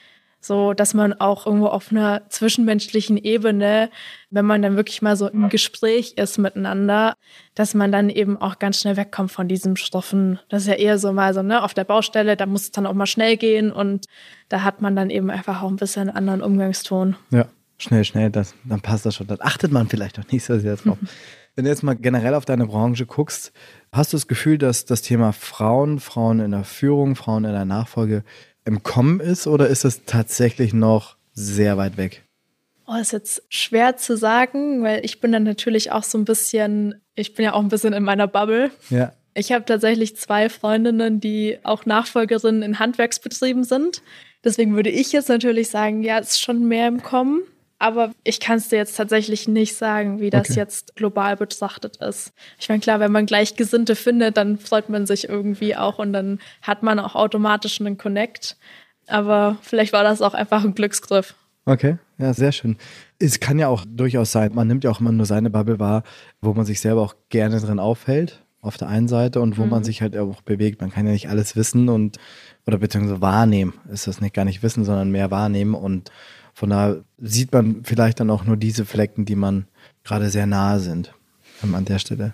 So, dass man auch irgendwo auf einer zwischenmenschlichen Ebene, wenn man dann wirklich mal so im Gespräch ist miteinander, dass man dann eben auch ganz schnell wegkommt von diesem Stoffen. Das ist ja eher so mal so, ne, auf der Baustelle, da muss es dann auch mal schnell gehen und da hat man dann eben einfach auch ein bisschen einen anderen Umgangston. Ja, schnell, dann passt das schon. Dann achtet man vielleicht auch nicht so sehr drauf. Wenn du jetzt mal generell auf deine Branche guckst, hast du das Gefühl, dass das Thema Frauen in der Führung, Frauen in der Nachfolge im Kommen ist oder ist es tatsächlich noch sehr weit weg? Oh, ist jetzt schwer zu sagen, weil ich bin dann natürlich auch so ein bisschen, ich bin ja auch ein bisschen in meiner Bubble. Ja. Ich habe tatsächlich 2 Freundinnen, die auch Nachfolgerinnen in Handwerksbetrieben sind. Deswegen würde ich jetzt natürlich sagen, ja, es ist schon mehr im Kommen. Aber ich kann es dir jetzt tatsächlich nicht sagen, wie das jetzt global betrachtet ist. Ich meine, klar, wenn man Gleichgesinnte findet, dann freut man sich irgendwie auch und dann hat man auch automatisch einen Connect. Aber vielleicht war das auch einfach ein Glücksgriff. Okay, ja, sehr schön. Es kann ja auch durchaus sein, man nimmt ja auch immer nur seine Bubble wahr, wo man sich selber auch gerne drin aufhält, auf der einen Seite, und wo man sich halt auch bewegt. Man kann ja nicht alles wissen oder beziehungsweise wahrnehmen. Ist das nicht gar nicht wissen, sondern mehr wahrnehmen, und von daher sieht man vielleicht dann auch nur diese Flecken, die man gerade sehr nahe sind an der Stelle.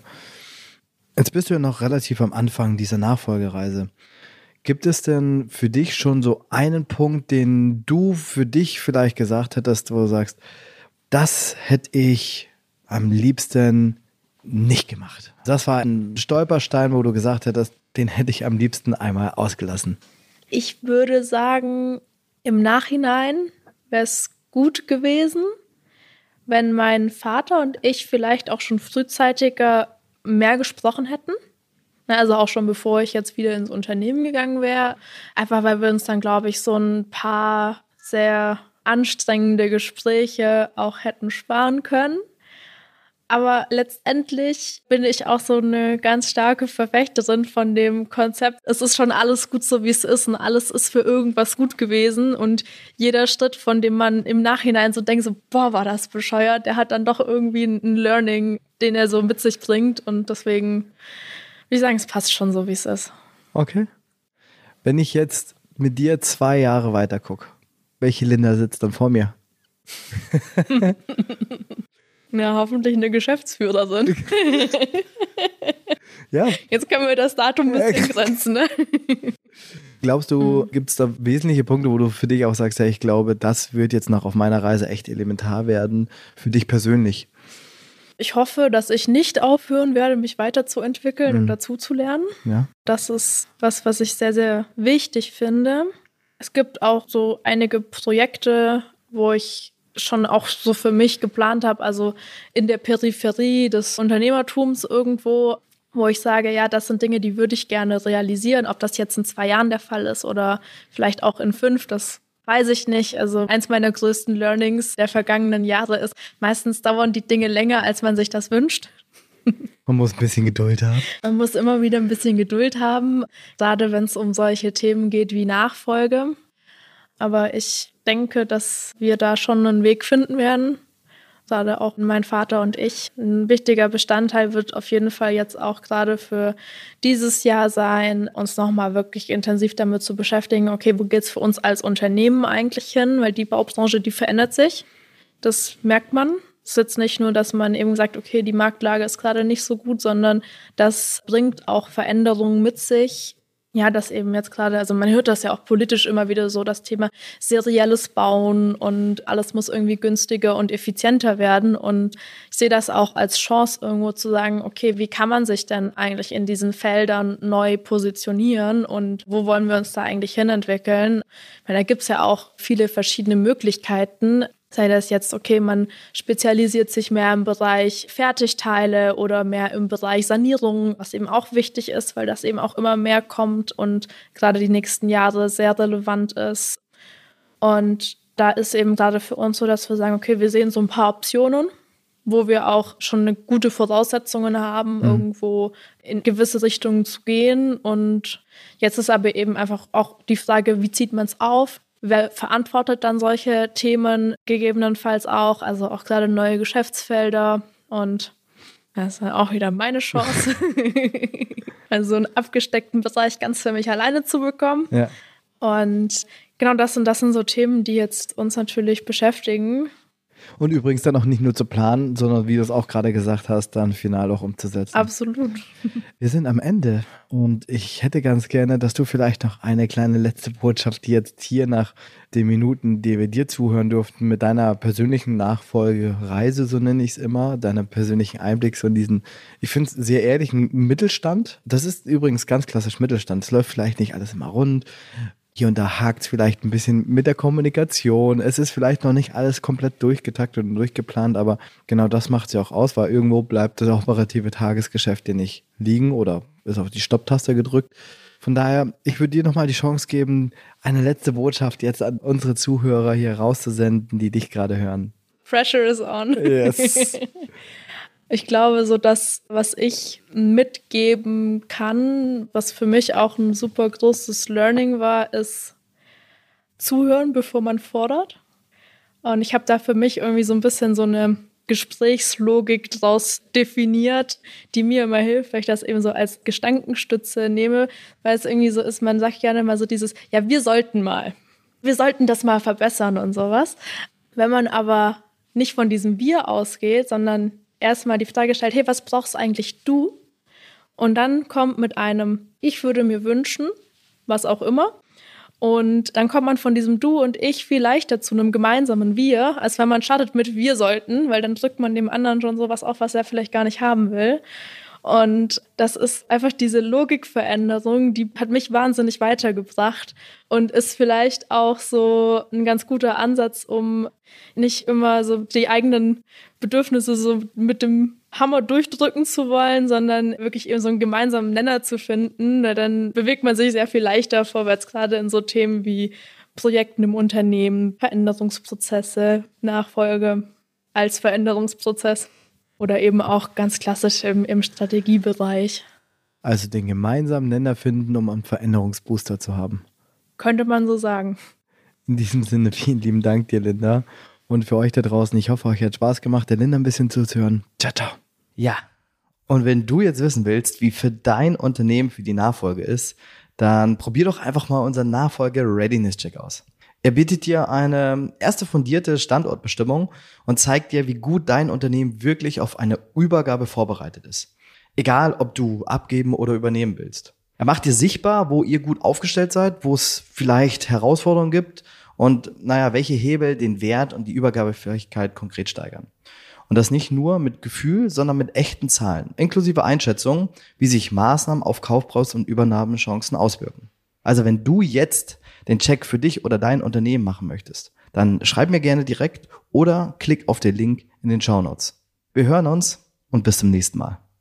Jetzt bist du ja noch relativ am Anfang dieser Nachfolgereise. Gibt es denn für dich schon so einen Punkt, den du für dich vielleicht gesagt hättest, wo du sagst, das hätte ich am liebsten nicht gemacht? Das war ein Stolperstein, wo du gesagt hättest, den hätte ich am liebsten einmal ausgelassen. Ich würde sagen, im Nachhinein wäre es gut gewesen, wenn mein Vater und ich vielleicht auch schon frühzeitiger mehr gesprochen hätten. Also auch schon bevor ich jetzt wieder ins Unternehmen gegangen wäre. Einfach weil wir uns dann, glaube ich, so ein paar sehr anstrengende Gespräche auch hätten sparen können. Aber letztendlich bin ich auch so eine ganz starke Verfechterin von dem Konzept, es ist schon alles gut so, wie es ist, und alles ist für irgendwas gut gewesen. Und jeder Schritt, von dem man im Nachhinein so denkt, so, boah, war das bescheuert, der hat dann doch irgendwie ein Learning, den er so mit sich bringt. Und deswegen, würde ich sagen, es passt schon so, wie es ist. Okay. Wenn ich jetzt mit dir 2 Jahre weiter gucke, welche Linda sitzt dann vor mir? Ja, hoffentlich eine Geschäftsführerin. Ja. Jetzt können wir das Datum ein bisschen grenzen, ne? Glaubst du, gibt es da wesentliche Punkte, wo du für dich auch sagst, ja, ich glaube, das wird jetzt noch auf meiner Reise echt elementar werden, für dich persönlich? Ich hoffe, dass ich nicht aufhören werde, mich weiterzuentwickeln und dazuzulernen. Ja. Das ist was ich sehr, sehr wichtig finde. Es gibt auch so einige Projekte, wo ich schon auch so für mich geplant habe, also in der Peripherie des Unternehmertums irgendwo, wo ich sage, ja, das sind Dinge, die würde ich gerne realisieren. Ob das jetzt in 2 Jahren der Fall ist oder vielleicht auch in 5, das weiß ich nicht. Also eins meiner größten Learnings der vergangenen Jahre ist, meistens dauern die Dinge länger, als man sich das wünscht. Man muss ein bisschen Geduld haben. Man muss immer wieder ein bisschen Geduld haben, gerade wenn es um solche Themen geht wie Nachfolge. Aber ich denke, dass wir da schon einen Weg finden werden. Gerade auch mein Vater und ich. Ein wichtiger Bestandteil wird auf jeden Fall jetzt auch gerade für dieses Jahr sein, uns nochmal wirklich intensiv damit zu beschäftigen, okay, wo geht es für uns als Unternehmen eigentlich hin? Weil die Baubranche, die verändert sich. Das merkt man. Es ist jetzt nicht nur, dass man eben sagt, okay, die Marktlage ist gerade nicht so gut, sondern das bringt auch Veränderungen mit sich. Ja, das eben jetzt gerade, also man hört das ja auch politisch immer wieder so, das Thema serielles Bauen und alles muss irgendwie günstiger und effizienter werden. Und ich sehe das auch als Chance, irgendwo zu sagen, okay, wie kann man sich denn eigentlich in diesen Feldern neu positionieren und wo wollen wir uns da eigentlich hinentwickeln? Weil da gibt's ja auch viele verschiedene Möglichkeiten. Sei das jetzt, okay, man spezialisiert sich mehr im Bereich Fertigteile oder mehr im Bereich Sanierung, was eben auch wichtig ist, weil das eben auch immer mehr kommt und gerade die nächsten Jahre sehr relevant ist. Und da ist eben gerade für uns so, dass wir sagen, okay, wir sehen so ein paar Optionen, wo wir auch schon eine gute Voraussetzungen haben, irgendwo in gewisse Richtungen zu gehen. Und jetzt ist aber eben einfach auch die Frage, wie zieht man es auf? Wer verantwortet dann solche Themen gegebenenfalls auch? Also auch gerade neue Geschäftsfelder. Und das ist auch wieder meine Chance, also einen abgesteckten Bereich ganz für mich alleine zu bekommen. Ja. Und Genau, das sind so Themen, die jetzt uns natürlich beschäftigen. Und übrigens dann auch nicht nur zu planen, sondern wie du es auch gerade gesagt hast, dann final auch umzusetzen. Absolut. Wir sind am Ende und ich hätte ganz gerne, dass du vielleicht noch eine kleine letzte Botschaft, die jetzt hier nach den Minuten, die wir dir zuhören durften, mit deiner persönlichen Nachfolgereise, so nenne ich es immer, deiner persönlichen Einblick so in diesen, ich finde es sehr ehrlichen Mittelstand. Das ist übrigens ganz klassisch Mittelstand. Es läuft vielleicht nicht alles immer rund. Hier und da hakt es vielleicht ein bisschen mit der Kommunikation. Es ist vielleicht noch nicht alles komplett durchgetaktet und durchgeplant, aber genau das macht es ja auch aus, weil irgendwo bleibt das operative Tagesgeschäft dir nicht liegen oder ist auf die Stopptaste gedrückt. Von daher, ich würde dir nochmal die Chance geben, eine letzte Botschaft jetzt an unsere Zuhörer hier rauszusenden, die dich gerade hören. Pressure is on. Yes. Ich glaube, so das, was ich mitgeben kann, was für mich auch ein super großes Learning war, ist zuhören, bevor man fordert. Und ich habe da für mich irgendwie so ein bisschen so eine Gesprächslogik draus definiert, die mir immer hilft, weil ich das eben so als Gedankenstütze nehme, weil es irgendwie so ist, man sagt gerne mal so dieses, ja, wir sollten das mal verbessern und sowas. Wenn man aber nicht von diesem Wir ausgeht, sondern erstmal die Frage stellt, hey, was brauchst eigentlich du? Und dann kommt mit einem, ich würde mir wünschen, was auch immer. Und dann kommt man von diesem Du und Ich viel leichter zu einem gemeinsamen Wir, als wenn man startet mit wir sollten, weil dann drückt man dem anderen schon sowas auf, was er vielleicht gar nicht haben will. Und das ist einfach diese Logikveränderung, die hat mich wahnsinnig weitergebracht und ist vielleicht auch so ein ganz guter Ansatz, um nicht immer so die eigenen Bedürfnisse so mit dem Hammer durchdrücken zu wollen, sondern wirklich eben so einen gemeinsamen Nenner zu finden. Dann bewegt man sich sehr viel leichter vorwärts, gerade in so Themen wie Projekten im Unternehmen, Veränderungsprozesse, Nachfolge als Veränderungsprozess. Oder eben auch ganz klassisch im Strategiebereich. Also den gemeinsamen Nenner finden, um einen Veränderungsbooster zu haben. Könnte man so sagen. In diesem Sinne, vielen lieben Dank dir, Linda. Und für euch da draußen, ich hoffe, euch hat Spaß gemacht, der Linda ein bisschen zuzuhören. Ciao, ciao. Ja, und wenn du jetzt wissen willst, wie für dein Unternehmen für die Nachfolge ist, dann probier doch einfach mal unseren Nachfolge-Readiness-Check aus. Er bietet dir eine erste fundierte Standortbestimmung und zeigt dir, wie gut dein Unternehmen wirklich auf eine Übergabe vorbereitet ist. Egal, ob du abgeben oder übernehmen willst. Er macht dir sichtbar, wo ihr gut aufgestellt seid, wo es vielleicht Herausforderungen gibt und welche Hebel den Wert und die Übergabefähigkeit konkret steigern. Und das nicht nur mit Gefühl, sondern mit echten Zahlen, inklusive Einschätzungen, wie sich Maßnahmen auf Kaufpreis und Übernahmechancen auswirken. Also wenn du jetzt den Check für dich oder dein Unternehmen machen möchtest, dann schreib mir gerne direkt oder klick auf den Link in den Shownotes. Wir hören uns und bis zum nächsten Mal.